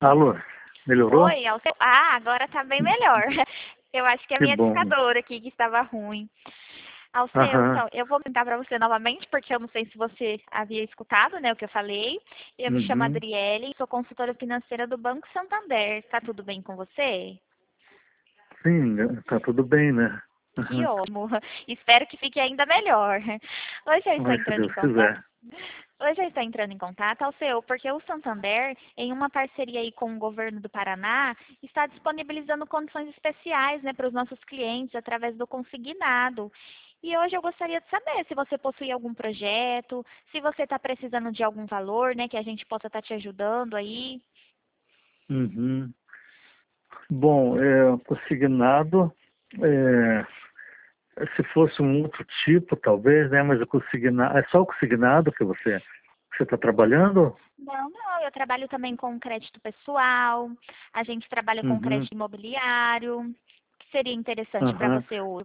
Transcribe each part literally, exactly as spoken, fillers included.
Alô, melhorou? Oi, Alceu. Ah, agora tá bem melhor. Eu acho que é a Que minha bom. discadora aqui que estava ruim. Alceu, Aham. então, eu vou tentar para você novamente, porque eu não sei se você havia escutado, né, o que eu falei. Eu me chamo Uhum. Adriele, sou consultora financeira do Banco Santander. Tá tudo bem com você? Sim, tá tudo bem, né? Que Aham. ótimo. Espero que fique ainda melhor. Hoje eu estou Mas se entrando Deus em contato. quiser. Hoje eu estou entrando em contato, Alceu, porque o Santander, em uma parceria aí com o governo do Paraná, está disponibilizando condições especiais, né, para os nossos clientes através do consignado. E hoje eu gostaria de saber se você possui algum projeto, se você está precisando de algum valor, né, que a gente possa estar te ajudando aí. Uhum. Bom, é, consignado, é, se fosse um outro tipo, talvez, né? Mas o consignado, é só o consignado que você você está trabalhando? Não, não, eu trabalho também com crédito pessoal, a gente trabalha com Uhum. crédito imobiliário, o que seria interessante para Aham. você hoje.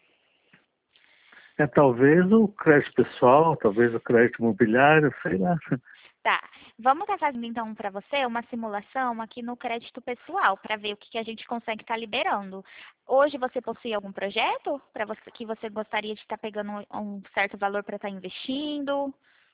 É talvez o crédito pessoal, talvez o crédito imobiliário, sei lá. Tá, vamos estar fazendo então para você uma simulação aqui no crédito pessoal, para ver o que, que a gente consegue estar liberando. Hoje você possui algum projeto para você que você gostaria de estar pegando um, um certo valor para estar investindo?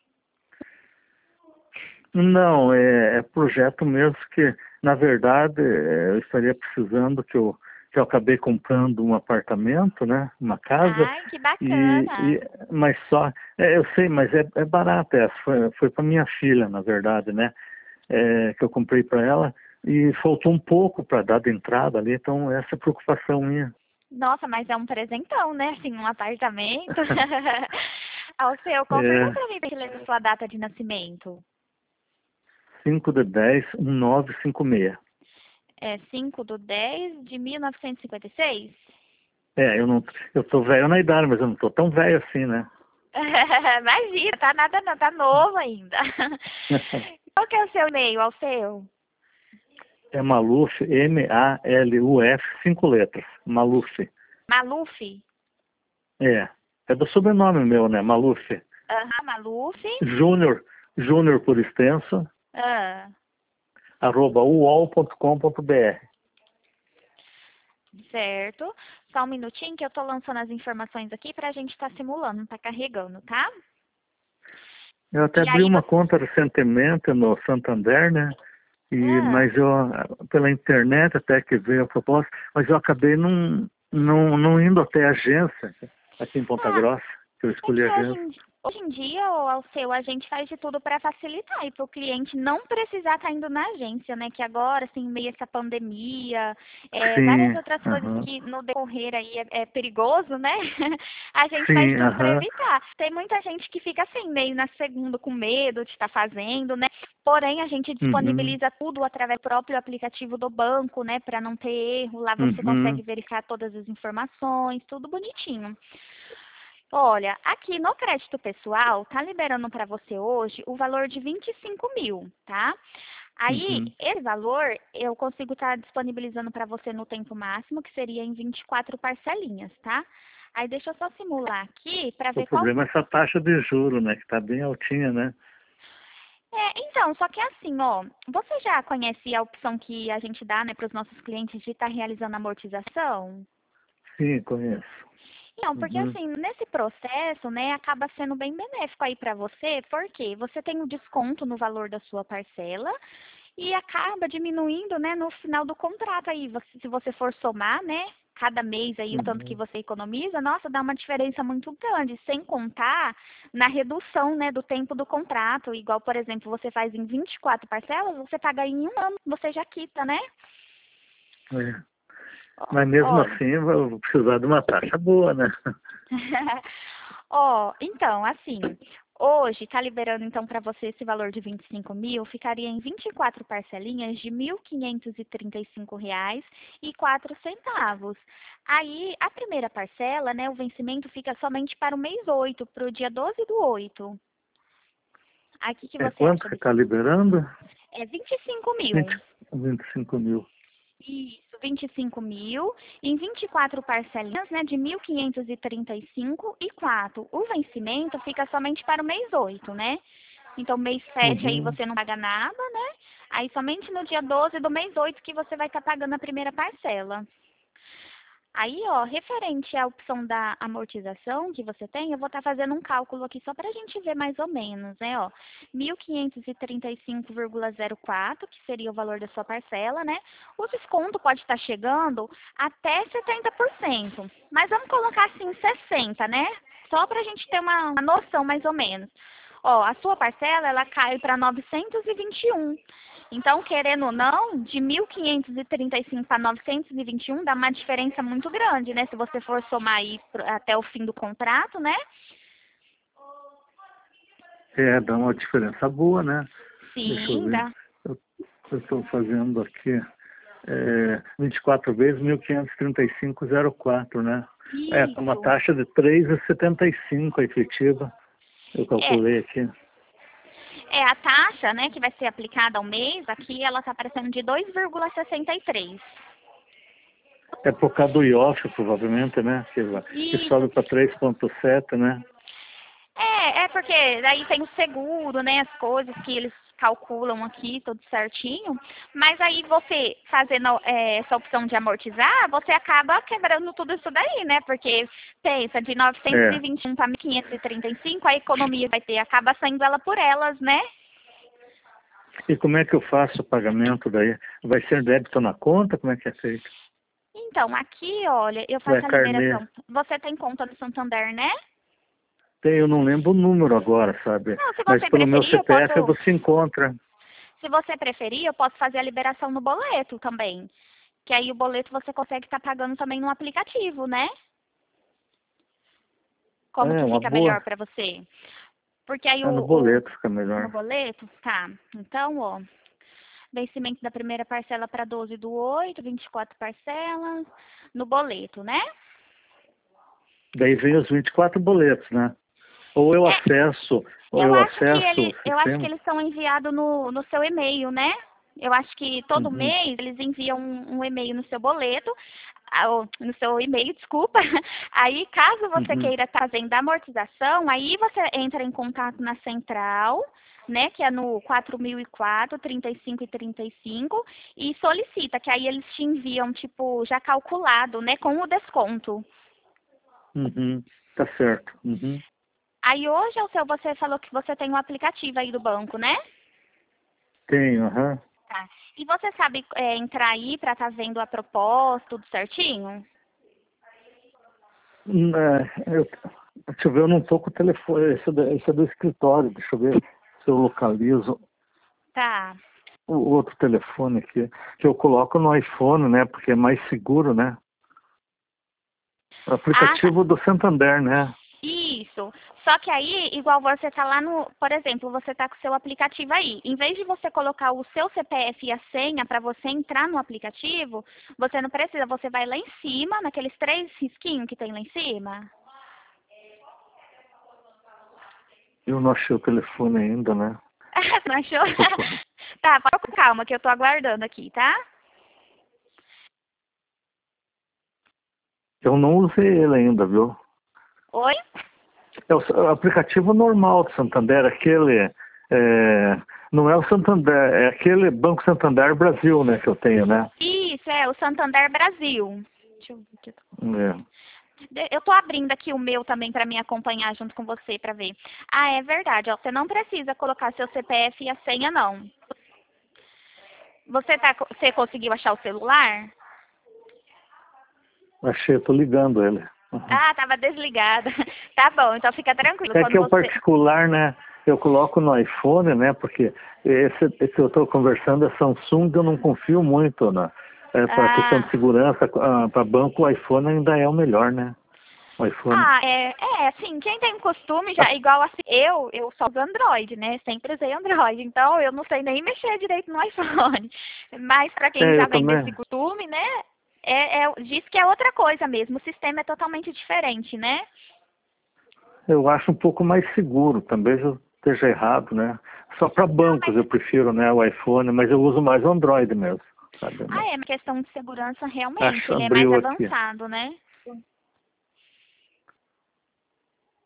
Não, é, é projeto mesmo que, na verdade, é, eu estaria precisando que eu, que eu acabei comprando um apartamento, né? Uma casa, Ai, que e, bacana! e mas só, é, eu sei, mas é, é barato essa, foi, foi para minha filha, na verdade, né? É, que eu comprei para ela, e faltou um pouco para dar de entrada ali, então essa é a preocupação minha. Nossa, mas é um presentão, né? Assim, um apartamento. Ao seu, confirma É para mim, por gentileza, sua data de nascimento. cinco de dez, um nove cinco seis. É cinco do dez de mil novecentos e cinquenta e seis? É, eu não, eu tô velho na idade, mas eu não tô tão velho assim, né? Imagina, tá nada não, tá novo ainda. Qual que é o seu e-mail, ao seu? É Maluf, M A L U F, cinco letras. Maluf. Maluf? É. É do sobrenome meu, né? Maluf. Aham, Maluf. Júnior, Júnior por extenso, Ah, arroba uol ponto com ponto br. certo. Só um minutinho que eu tô lançando as informações aqui pra gente estar simulando, tá carregando, tá? Eu até E abri aí uma você... conta recentemente no Santander, né? E, Ah, mas eu, pela internet até que veio a proposta, mas eu acabei não, não, não indo até a agência, aqui em Ponta ah, Grossa, que eu é escolhi a que hoje agência. em, hoje em dia, o Alceu, a gente faz de tudo para facilitar e para o cliente não precisar estar indo na agência, né? Que agora, assim, meio essa pandemia, é, várias Sim, outras coisas aham. que no decorrer aí é, é perigoso, né? A gente faz de Sim, tudo para aham. evitar. Tem muita gente que fica assim, meio na segunda com medo de estar fazendo, né? Porém, a gente Uhum, disponibiliza tudo através do próprio aplicativo do banco, né? Para não ter erro. Lá você consegue uhum. verificar todas as informações, tudo bonitinho. Olha, aqui no crédito pessoal, tá liberando para você hoje o valor de vinte e cinco mil, tá? Aí, Uhum. esse valor eu consigo estar disponibilizando para você no tempo máximo, que seria em vinte e quatro parcelinhas, tá? Aí deixa eu só simular aqui para O ver qual. problema é essa taxa de juro, né? Que tá bem altinha, né? É, então, só que é assim, ó, você já conhece a opção que a gente dá, né, para os nossos clientes de estar realizando amortização? Sim, conheço. Não, porque Uhum. assim, nesse processo, né, acaba sendo bem benéfico aí para você, porque você tem um desconto no valor da sua parcela e acaba diminuindo, né, no final do contrato aí, você- se você for somar, né, cada mês aí o tanto que Uhum. você economiza, nossa, dá uma diferença muito grande, sem contar na redução, né, do tempo do contrato, igual, por exemplo, você faz em vinte e quatro parcelas, você paga em um ano, você já quita, né? É. Ó, Mas mesmo ó, assim, eu vou precisar de uma taxa boa, né? Ó, então, assim, hoje tá liberando então para você esse valor de vinte e cinco mil, ficaria em vinte e quatro parcelinhas de mil quinhentos e trinta e cinco reais e quatro centavos. Aí, a primeira parcela, né, o vencimento fica somente para o mês oito, para o dia doze do oito. Aqui que É você quanto acha que desse? está liberando? É vinte e cinco vinte, mil. vinte e cinco mil. Isso, vinte e cinco mil, em vinte e quatro parcelinhas, né, de mil quinhentos e trinta e cinco e quatro. O vencimento fica somente para o mês oito, né? Então, mês sete aí Uhum. você não paga nada, né? Aí somente no dia doze do mês oito que você vai estar pagando a primeira parcela. Aí, ó, referente à opção da amortização que você tem, eu vou estar fazendo um cálculo aqui só para a gente ver mais ou menos, né, ó. mil quinhentos e trinta e cinco vírgula zero quatro, que seria o valor da sua parcela, né? O desconto pode estar chegando até setenta por cento. Mas vamos colocar assim sessenta por cento, né? Só para a gente ter uma, uma noção mais ou menos. Ó, a sua parcela, ela cai para novecentos e vinte e um. Então, querendo ou não, de mil quinhentos e trinta e cinco para novecentos e vinte e um dá uma diferença muito grande, né? Se você for somar aí até o fim do contrato, né? É, dá uma diferença boa, né? Deixa eu Sim, ver. dá. Eu estou fazendo aqui é, vinte e quatro vezes mil quinhentos e trinta e cinco vírgula zero quatro, né? É, tá uma Isso. taxa de três vírgula setenta e cinco a efetiva. Eu É, calculei aqui. é a taxa, né, que vai ser aplicada ao mês, aqui ela está aparecendo de dois vírgula sessenta e três. É por causa do I O F, provavelmente, né? Que, vai- que Isso. sobe para três vírgula sete, né? É, é porque daí tem o seguro, né, as coisas que eles calculam aqui, tudo certinho. Mas aí você fazendo é, essa opção de amortizar, você acaba quebrando tudo isso daí, né? Porque pensa, de novecentos e É. vinte e um para mil quinhentos e trinta e cinco, a economia vai ter, acaba saindo ela por elas, né? E como é que eu faço o pagamento daí? Vai ser débito na conta? Como é que é feito? Então, aqui, olha, eu Vai faço a carnê? liberação. Você tem conta do Santander, né? Tem, eu não lembro o número agora, sabe? Não, se Mas você pelo meu preferir, eu C P F posso. você encontra. Se você preferir, eu posso fazer a liberação no boleto também. Que aí o boleto você consegue estar pagando também no aplicativo, né? Como É, que uma fica boa. melhor para você? Porque aí É, no o, o boleto fica no melhor. boleto, tá. Então, ó, vencimento da primeira parcela para doze do oito, vinte e quatro parcelas no boleto, né? Daí vem os vinte e quatro boletos, né? Ou eu É, acesso, ou eu eu acho que acesso o ele, eu acho que sistema. eles são enviados no, no seu e-mail, né? Eu acho que todo Uhum, mês eles enviam um, um e-mail no seu boleto, ah, ou no seu e-mail, desculpa. Aí, caso você uhum, queira estar fazendo a amortização, aí você entra em contato na central, né, que é no quatro mil e quatro, trinta e cinco e trinta e cinco, e solicita, que aí eles te enviam, tipo, já calculado, né, com o desconto. uhum. Tá certo. Uhum. Aí hoje, o seu, você falou que você tem um aplicativo aí do banco, né? Tenho, aham. Tá. E você sabe é, entrar aí para estar vendo a proposta, tudo certinho? Hum, é, eu, deixa eu ver, eu não tô com o telefone. Esse é, do, esse é do escritório. Deixa eu ver se eu localizo Tá. o outro telefone aqui. Que eu coloco no iPhone, né? Porque é mais seguro, né? O Ah, tá. aplicativo do Santander, né? Isso. Só que aí, igual você tá lá no, por exemplo, você tá com o seu aplicativo aí. Em vez de você colocar o seu C P F e a senha para você entrar no aplicativo, você não precisa, você vai lá em cima, naqueles três risquinhos que tem lá em cima. Eu não achei o telefone ainda, né? Não achou? Eu tô- Tá, pode com calma que eu tô aguardando aqui, tá? eu não usei ele ainda, viu? Oi? É o, o aplicativo normal do Santander, aquele. É, não é o Santander, é aquele Banco Santander Brasil, né, que eu tenho, né? Isso, é o Santander Brasil. Deixa eu ver aqui. É. De- Eu tô abrindo aqui o meu também para me acompanhar junto com você para ver. Ah, é verdade, ó, você não precisa colocar seu C P F e a senha não. Você tá, co- você conseguiu achar o celular? Achei, eu tô ligando ele. Uhum. Ah, tava desligada. Tá bom, então fica tranquilo. É que Quando é o você. particular, né? Eu coloco no iPhone, né? Porque esse, esse que eu estou conversando é Samsung, eu não confio muito na é, para questão de Ah, segurança. Para banco, o iPhone ainda é o melhor, né? O iPhone. ah, é, é, assim, quem tem costume já, igual assim, eu, eu só uso Android, né? Sempre usei Android, então eu não sei nem mexer direito no iPhone. Mas para quem É, já eu vem também. desse costume, né? É, é, diz que é outra coisa mesmo, o sistema é totalmente diferente, né? Eu acho um pouco mais seguro, também eu esteja errado, né? Só para Não, bancos mas, eu prefiro, né, o iPhone, mas eu uso mais o Android mesmo, sabe? ah, Né? é uma questão de segurança realmente, Acho, ele é mais abriu aqui. avançado, né?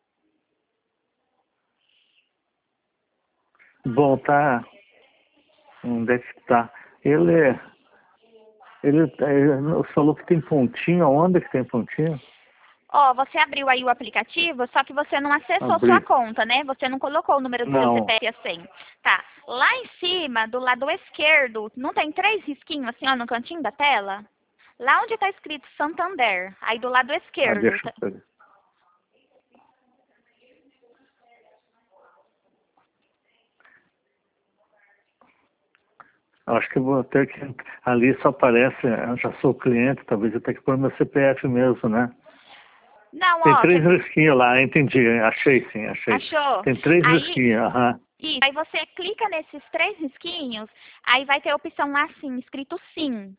Bom, tá. Onde é que está? Ele é... Ele, ele falou que tem pontinho. Onde é que tem pontinho? Ó, você abriu aí o aplicativo, só que você não acessou Abri. sua conta, né? Você não colocou o número do seu Não. C P F e a senha. Tá. Lá em cima, do lado esquerdo, não tem três risquinhos assim, ó, no cantinho da tela? Lá onde está escrito Santander, aí do lado Ah, esquerdo. deixa tá- eu ver. Acho que eu vou ter que... Ali só aparece, eu já sou cliente, talvez eu tenha que pôr meu C P F mesmo, né? Não, Tem ó, três quer- risquinhos lá, entendi. Achei sim, achei. achou? Tem três Aí, risquinhos, aham. isso, aí você clica nesses três risquinhos, aí vai ter a opção lá assim, escrito sim.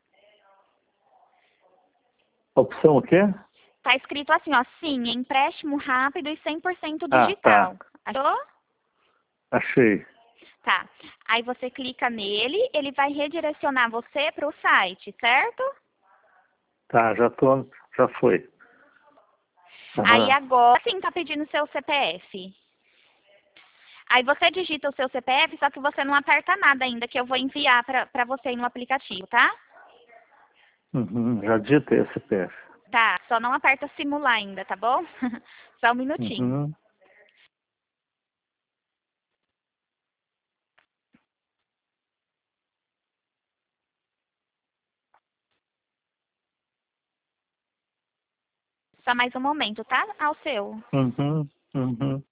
Opção o quê? Tá escrito assim, ó, sim, empréstimo rápido e cem por cento Ah, tá. digital. Achou? Achei. Tá. Aí você clica nele, ele vai redirecionar você para o site, certo? Tá, já tô, já foi. Aí Aham. agora sim tá pedindo seu C P F. Aí você digita o seu C P F, só que você não aperta nada ainda, que eu vou enviar para você aí no aplicativo, tá? Uhum, já digitei o C P F. Tá, só não aperta simular ainda, tá bom? Só um minutinho. Uhum. Só mais um momento, tá? Ao seu. Uhum. Uhum.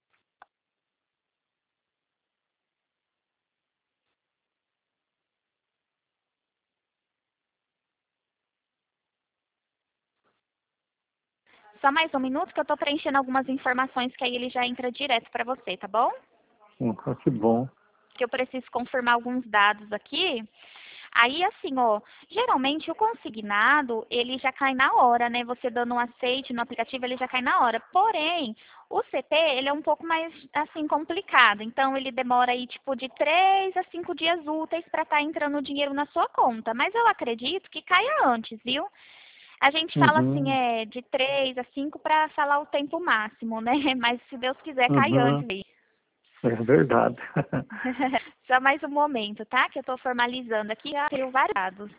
Só mais um minuto que eu tô preenchendo algumas informações que aí ele já entra direto para você, tá bom? Uhum, que bom. Que eu preciso confirmar alguns dados aqui. Aí, assim, ó, geralmente o consignado, ele já cai na hora, né? Você dando um aceite no aplicativo, ele já cai na hora. Porém, o C P, ele é um pouco mais, assim, complicado. Então, ele demora aí, tipo, de três a cinco dias úteis para estar entrando o dinheiro na sua conta. Mas eu acredito que caia antes, viu? A gente fala assim, Uhum. é de três a cinco para falar o tempo máximo, né? Mas se Deus quiser, cai Uhum. antes aí. É verdade. Só mais um momento, tá? Que eu estou formalizando aqui, já tenho vários dados.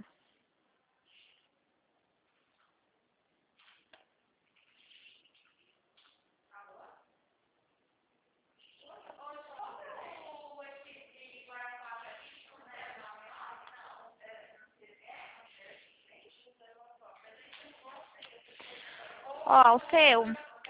Ó, o seu.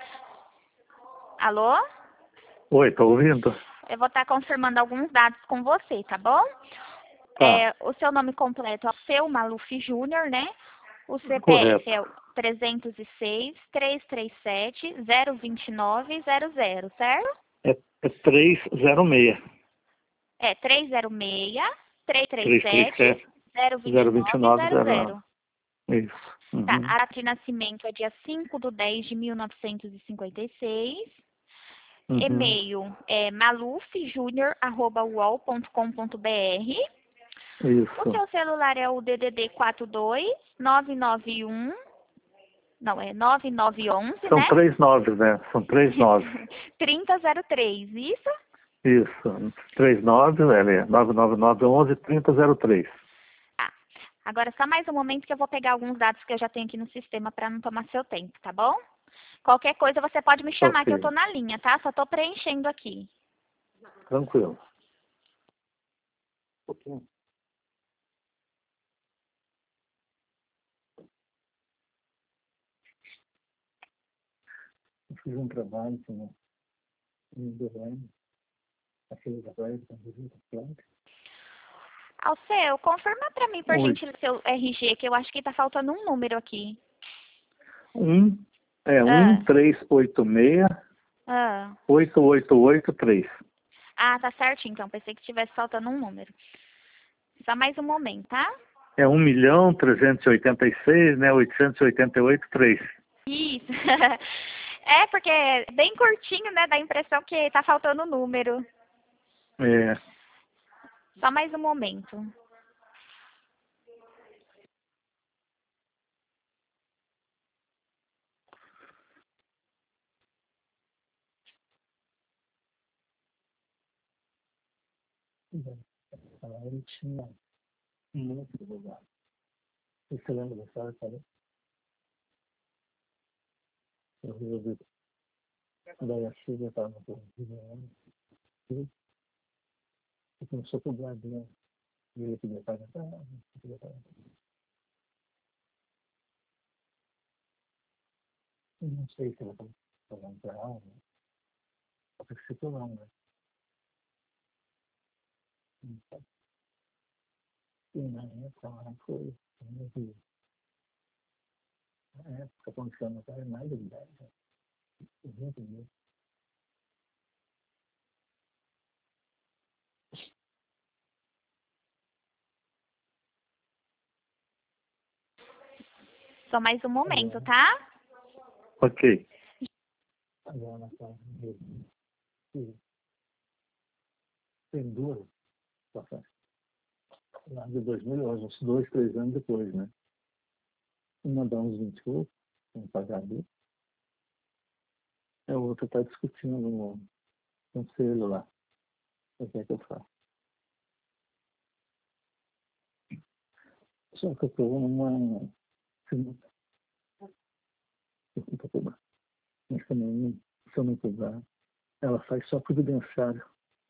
Alô? Oi, tá ouvindo? Eu vou estar confirmando alguns dados com você, tá bom? Tá, É, o seu nome completo é o seu Maluf Júnior, né? O C P F correto. é o trezentos e seis, trezentos e trinta e sete, zero vinte e nove, zero zero, certo? É, é trezentos e seis. É trezentos e seis, trezentos e trinta e sete, trezentos e trinta e sete, zero vinte e zero vinte e nove, nove, zero zero nove. zero. Isso. Tá, Uhum. a data de nascimento é dia cinco de dez de mil novecentos e cinquenta e seis. Uhum. E-mail é malufjunior arroba uol ponto com ponto br. O Isso. seu celular é o D D D quatro dois nove nove um, não, é nove nove um um, São né? três nove, né? São três nove. trinta zero três, isso? Isso. três nove, é, nove nove nove onze trinta zero três. Tá. Agora só mais um momento que eu vou pegar alguns dados que eu já tenho aqui no sistema para não tomar seu tempo, tá bom? Qualquer coisa você pode me chamar que eu tô Ok. na linha, tá? Só tô preenchendo aqui. Tranquilo. Um pouquinho. Eu fiz um trabalho com um design, aquele trabalho com o Ao seu, confirma para mim, por Oi. gentileza, seu R G, que eu acho que tá faltando um número aqui. Um, é um Ah, três oito seis ah. oito oito oito três. Ah, tá certinho, então. Pensei que tivesse faltando um número. Só mais um momento, tá? É um milhão trezentos e oitenta e seis, né? oitocentos e oitenta e oito três. Isso. É, porque é bem curtinho, né? Dá a impressão que tá faltando um número. É. Só mais um momento. nessa hora ele tinha muito lugar. Você lembra da história, sabe? Eu resolvi. Daí a Silvia estava no corredor, e começou a cobrar dele. E ele queria pagar. Ah, não queria pagar. Eu não sei se ela estava pagando para ela, né? Só que se não, né? E na época ela foi. Na época, quando chama, era mais de dez, né? vinte mil. Só mais um momento, Agora, tá? ok. Agora na casa dele, tem duas situações. Lá de dois mil, hoje, uns dois, três anos depois, né? Uma dá uns vinte e oito, tem que pagar ali. A outra está discutindo no conselho lá. O que é que eu faço? Só que eu estou numa. Eu vou cobrar. Mas também, se eu não cobrar, ela faz só providenciário.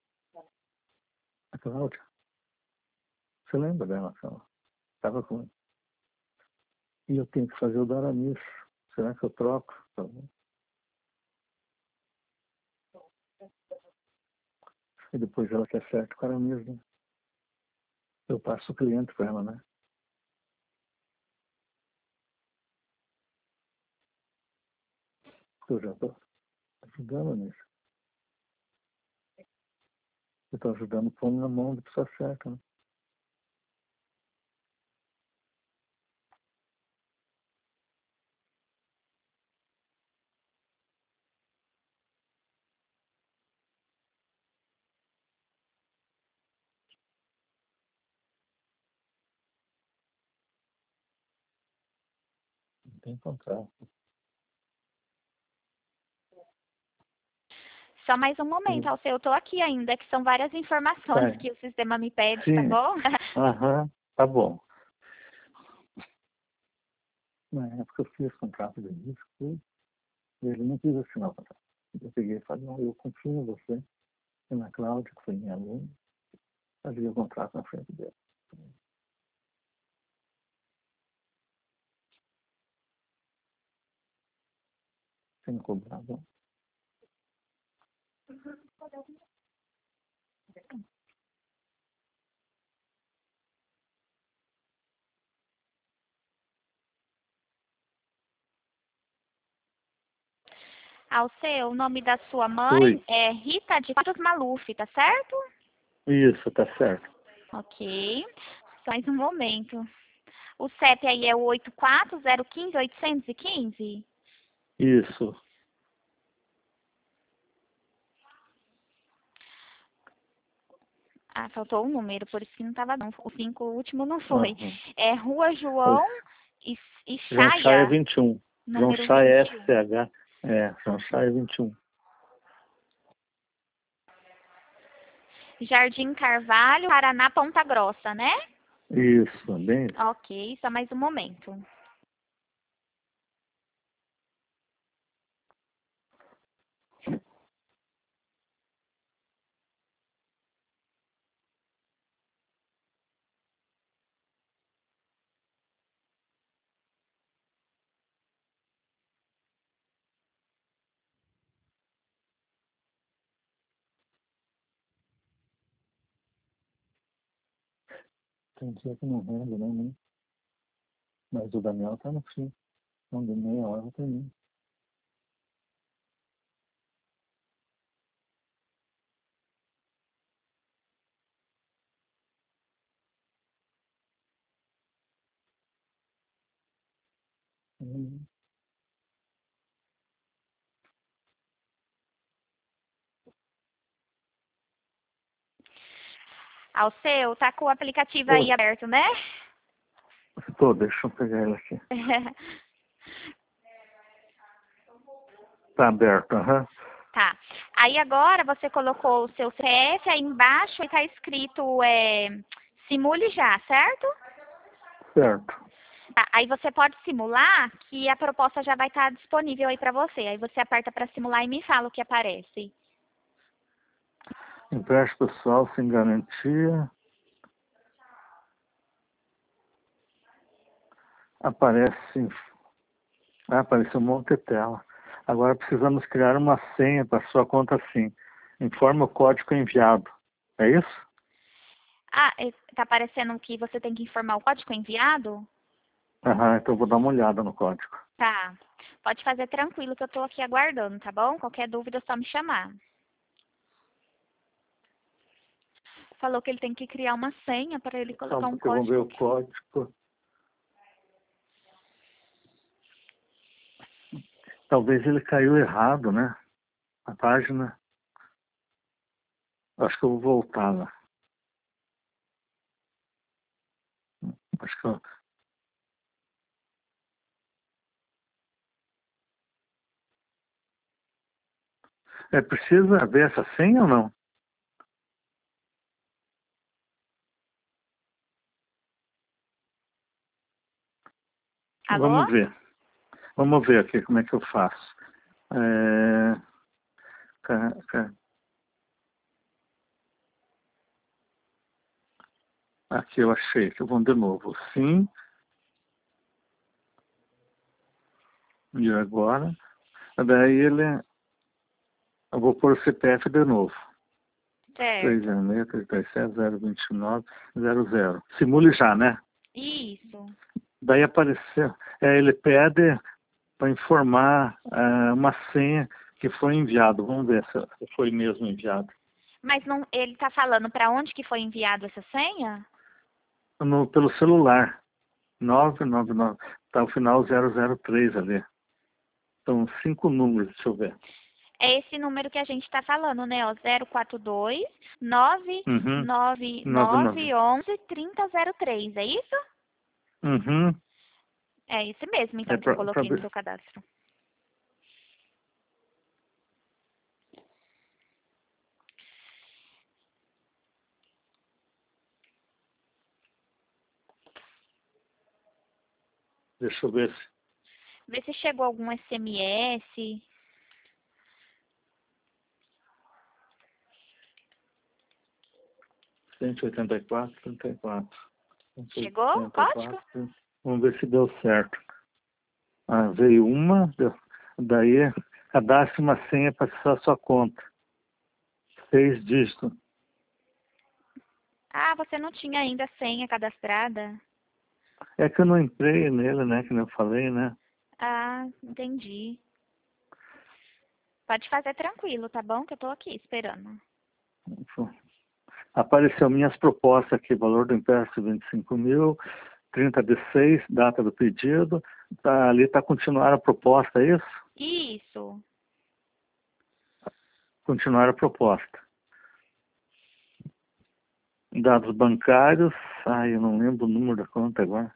A Cláudia, você lembra dela? Ela estava com. E eu tenho que fazer o Daramis. Será que eu troco? E depois ela quer certo com ela mesma. Eu passo o cliente para ela, né? Eu já estou ajudando nisso. Eu estou ajudando pondo na mão de pessoa certa, né? Não tem contrato. Só mais um momento, Sim. Alceu. Eu tô aqui ainda, que são várias informações Tá. que o sistema me pede, tá Sim. bom? Aham. Tá bom. Na época eu fiz contrato de disco, tudo, e ele não quis assinar o contrato. Eu peguei e falei, não, eu confio em você. E na Cláudia, que foi minha aluna, fazia o contrato na frente dele. Sem cobrar, bom. Alceu, o nome da sua mãe Oi. é Rita de Quadros Maluf, tá certo? Isso, tá certo. Ok. Só mais um momento. O C E P aí é o oito quatro zero um cinco oito um cinco? Isso. Ah, faltou um número, por isso que não estava não. O cinco, o último não foi. Aham. É Rua Pois. João e, e João Chaia Chaia, vinte e um. João número Chaia vinte e um. S C H. É, João Chaia vinte e um. Jardim Carvalho, Paraná, Ponta Grossa, né? Isso, bem isso. Ok, só mais um momento. Tem dia que não rende, né? né? Mas o Daniel tá no fim. Então, de meia hora eu termino. Hum. Alceu, tá com o aplicativo aí Oi. aberto, né? Estou, deixa eu pegar ele aqui. Tá aberto, aham. Tá. Aí agora você colocou o seu C P F, aí embaixo está escrito é, simule já, certo? Certo. Tá, aí você pode simular que a proposta já vai estar disponível aí para você. Aí você aperta para simular e me fala o que aparece. Empréstimo pessoal sem garantia. Aparece. Ah, apareceu um monte de tela. Agora precisamos criar uma senha para sua conta sim. Informa o código enviado. É isso? Ah, está aparecendo que você tem que informar o código enviado? Aham, então eu vou dar uma olhada no código. Tá. Pode fazer tranquilo que eu estou aqui aguardando, tá bom? Qualquer dúvida é só me chamar. Falou que ele tem que criar uma senha para ele Só colocar um porque eu vou ver código. o código. Talvez ele caiu errado, né? A página. Acho que eu vou voltar lá. Acho que eu... É, precisa ver essa senha ou não? Alô? Vamos ver. Vamos ver aqui como é que eu faço. É... ca- ca- Aqui eu achei. Que vamos de novo. Sim. E agora? Daí ele... Eu vou pôr o C P F de novo. três Certo. zero seis, três três sete, zero dois nove, zero zero. Simule já, né? Isso. Daí apareceu... É, ele pede para informar é, uma senha que foi enviado. Vamos ver se foi mesmo enviado. Mas não, ele está falando para onde que foi enviado essa senha? No, pelo celular. nove nove nove. Está o final zero zero três ali. São cinco números, deixa eu ver. É esse número que a gente está falando, né? Ó, zero quatro dois, nove Uhum. nove nove nove. nove onze, trinta zero três, é isso? Uhum. É esse mesmo, É então, que eu pra, pra coloquei no ver. seu cadastro. Deixa eu ver se. Vê se chegou algum S M S. cento e oitenta e quatro, trinta e quatro. Chegou o código? cento e oitenta e quatro. Vamos ver se deu certo. Ah, veio uma, deu. Daí cadastre uma senha para acessar a sua conta. Seis dígitos. Ah, você não tinha ainda a senha cadastrada? É que eu não entrei nele, né? Que nem eu falei, né? Ah, entendi. Pode fazer tranquilo, tá bom? Que eu tô aqui esperando. Apareceu minhas propostas aqui, valor do empréstimo vinte e cinco mil, trinta de seis, data do pedido. Tá, ali está continuar a proposta, é isso? Isso. Continuar a proposta. Dados bancários. Ai, eu não lembro o número da conta agora.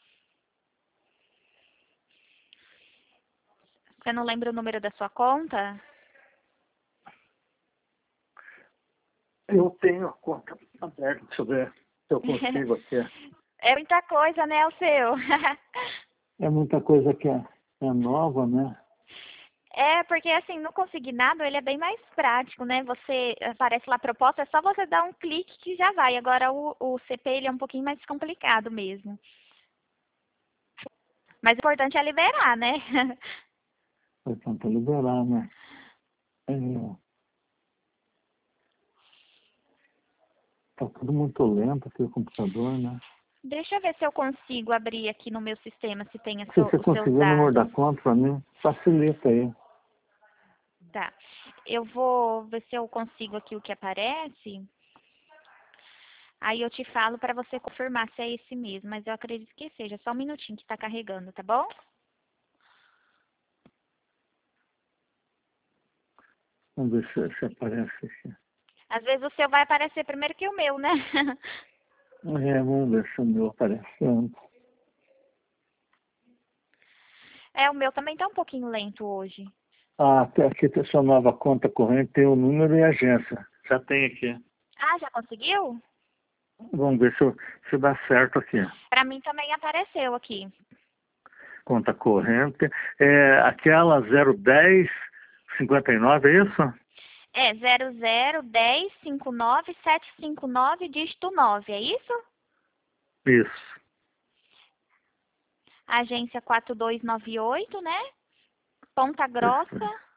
Você não lembra o número da sua conta? Eu tenho a conta aberta, deixa eu ver se eu consigo aqui. É muita coisa, né, o seu? É muita coisa que é, é nova, né? É, porque assim, no consignado ele é bem mais prático, né? Você aparece lá a proposta, é só você dar um clique que já vai. Agora o, o C P ele é um pouquinho mais complicado mesmo. Mas o importante é liberar, né? Foi tentar liberar, né? É, tá tudo muito lento aqui o computador, né? Deixa eu ver se eu consigo abrir aqui no meu sistema se tem a Se seu- você os seus conseguir o número da dados. conta para mim, facilita aí. Tá. Eu vou ver se eu consigo aqui o que aparece. Aí eu te falo para você confirmar se é esse mesmo, mas eu acredito que seja. Só um minutinho que está carregando, tá bom? Vamos ver se, se aparece aqui. Às vezes o seu vai aparecer primeiro que o meu, né? É, vamos ver se o meu aparece antes. É, o meu também tá um pouquinho lento hoje. Ah, aqui aqui tem sua nova conta corrente, tem o número e a agência. Já tem aqui. Ah, já conseguiu? Vamos ver se, eu- se dá certo aqui. Para mim também apareceu aqui. Conta corrente. É aquela zero dez cinquenta e nove, é isso? É zero zero dez cinco nove sete cinco nove dígito nove, é isso? Isso. Agência quatro dois nove oito, né? Ponta Perfeito. Grossa.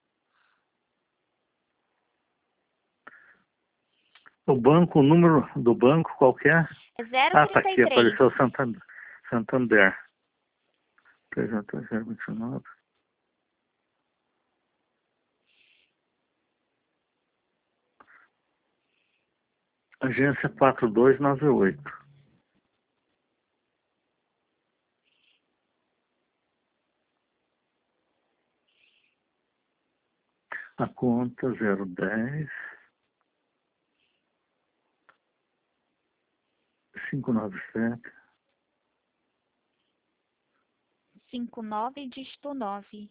O banco, o número do banco qualquer? É zero Ah, tá trinta e aqui, três. apareceu Santander. Santander. três um três zero dois nove. Agência quatro dois nove oito. A conta zero dez cinco nove sete. cinco nove dígito nove.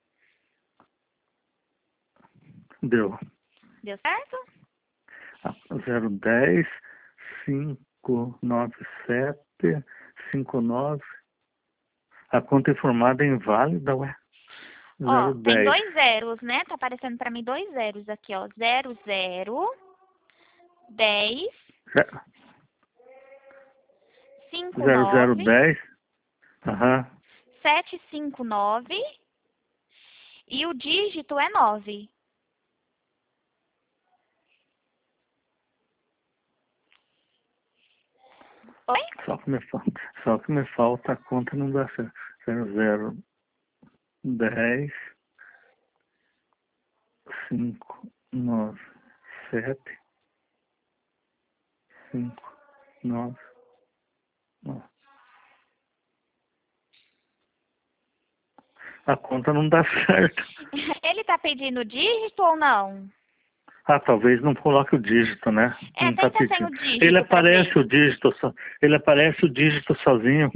Deu. Deu certo? zero dez cinco nove sete cinco nove. A conta informada é inválida, ué? Ó, zero tem dez. dois zeros, né? Tá aparecendo para mim dois zeros aqui, ó. zero zero dez cinco zero zero nove dez. Aham. sete cinco nove e o dígito é nove. Oi? Só que me falta, só que me falta a conta não dá certo. zero zero dez cinco nove sete cinco nove nove. A conta não dá certo. Ele tá pedindo dígito ou não? Ah, talvez não coloque o dígito, né? É, Não está tenta sem o pedindo. Ele dígito para ver. aparece o dígito, só- ele aparece o dígito sozinho.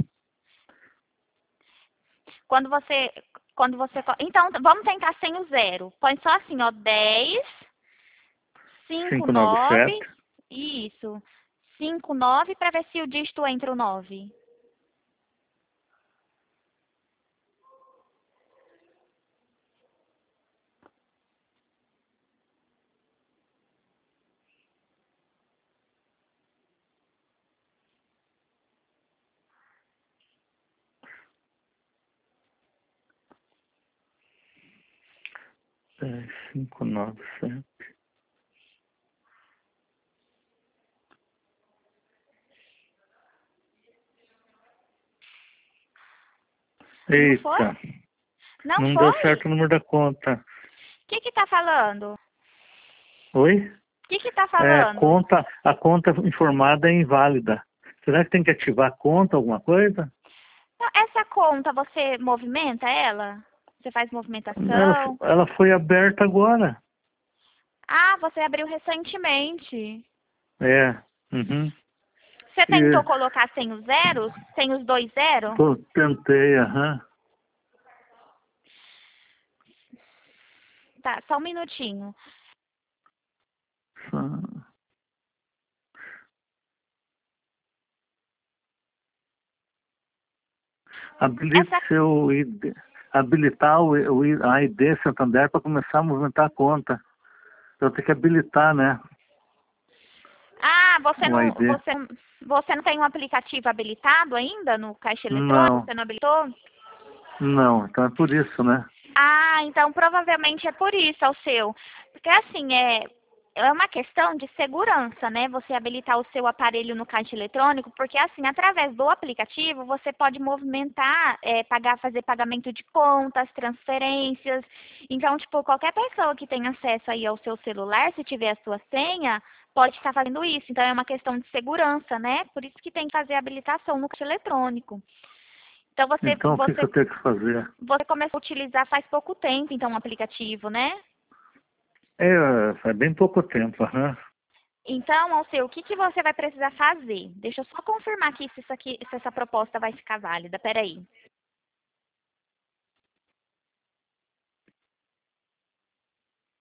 Quando você, quando você, co- então vamos tentar sem o zero. Põe só assim, ó, dez, cinco, cinco nove nove, sete. isso, cinco, nove para ver se o dígito entra o nove. dez cinco nove sete. Não foi? Eita, Não não deu foi? certo o número da conta. O que que tá falando? O Oi? que que tá É, falando? conta, a conta informada é inválida. Será que tem que ativar a conta, alguma coisa? Então, essa conta, você movimenta ela? Você faz Ela, movimentação? ela foi aberta agora. Ah, você abriu recentemente. É. Uhum. Você E tentou colocar sem os zeros? Sem os dois zeros? tô, tentei, aham. Tá, só um minutinho. Só- Habilite Essa seu I D, habilitar o, o I- a I D Santander para começar a movimentar a conta. Eu tenho que habilitar, né? Ah, você O não, I D. você, você não tem um aplicativo habilitado ainda no caixa eletrônico? Não, Você não habilitou? não. Então é por isso, né? Ah, então provavelmente é por isso, é o seu. Porque assim, é, é uma questão de segurança, né? Você habilitar o seu aparelho no caixa eletrônico, porque assim, através do aplicativo, você pode movimentar, é, pagar, fazer pagamento de contas, transferências. Então, tipo, qualquer pessoa que tenha acesso aí ao seu celular, se tiver a sua senha, pode estar fazendo isso. Então, é uma questão de segurança, né? Por isso que tem que fazer a habilitação no caixa eletrônico. Então, você, Então o que, que você eu tenho que fazer? você começou a utilizar faz pouco tempo, então, o aplicativo, né? É, faz bem pouco tempo, aham. Então, Alceu, o que, que você vai precisar fazer? Deixa eu só confirmar aqui se, isso aqui, se essa proposta vai ficar válida. Peraí.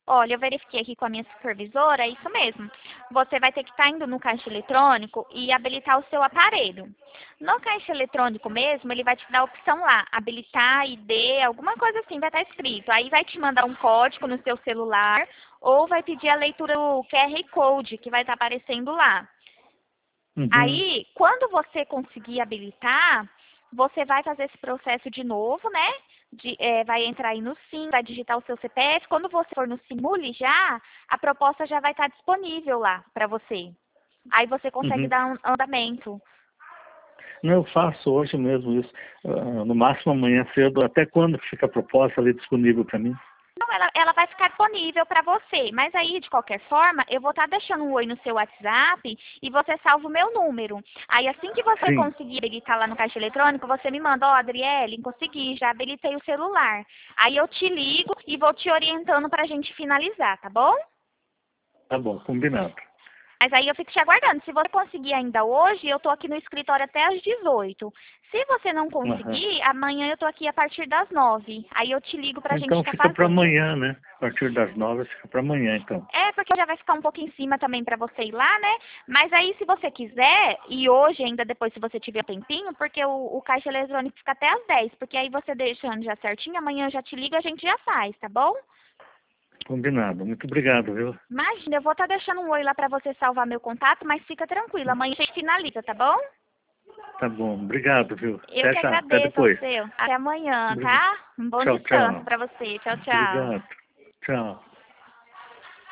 Olha, eu verifiquei aqui com a minha supervisora, é isso mesmo. Você vai ter que estar indo no caixa eletrônico e habilitar o seu aparelho. No caixa eletrônico mesmo, ele vai te dar a opção lá, habilitar I D, alguma coisa assim, vai estar escrito. Aí vai te mandar um código no seu celular ou vai pedir a leitura do Q R Code que vai estar aparecendo lá. Uhum. Aí, quando você conseguir habilitar, você vai fazer esse processo de novo, né? De, é, vai entrar aí no SIM, vai digitar o seu C P F. Quando você for no Simule já, a proposta já vai estar disponível lá para você. Aí você consegue Uhum. dar um andamento. Não, eu faço hoje mesmo isso. Ah, no máximo amanhã cedo. Até quando fica a proposta ali disponível para mim? Não, ela, ela vai ficar disponível para você. Mas aí, de qualquer forma, eu vou estar deixando um oi no seu WhatsApp e você salva o meu número. Aí, assim que você Sim, conseguir habilitar lá no caixa eletrônico, você me manda, ó, oh, Adriele, consegui, já habilitei o celular. Aí eu te ligo e vou te orientando para a gente finalizar, tá bom? tá bom, combinado. Mas aí eu fico te aguardando. Se você conseguir ainda hoje, eu tô aqui no escritório até às dezoito. Se você não Aham. conseguir, amanhã eu tô aqui a partir das nove. Aí eu te ligo pra gente Então estar fica para fazendo. amanhã, né? A partir das nove fica para amanhã, então. É, porque já vai ficar um pouco em cima também pra você ir lá, né? Mas aí, se você quiser, e hoje ainda depois, se você tiver tempinho, porque o, o caixa eletrônico fica até às dez, porque aí você deixando já certinho, amanhã eu já te ligo e a gente já faz, tá bom? Combinado. Muito obrigado, viu? Imagina, eu vou estar deixando um oi lá pra você salvar meu contato, mas fica tranquilo, amanhã a gente finaliza, tá bom? Tá bom. Obrigado, viu? Eu Até que já. Até agradeço ao depois. seu. Até amanhã, Obrigado. tá? Um bom Tchau, descanso tchau. pra você. Tchau, tchau. Obrigado. Tchau.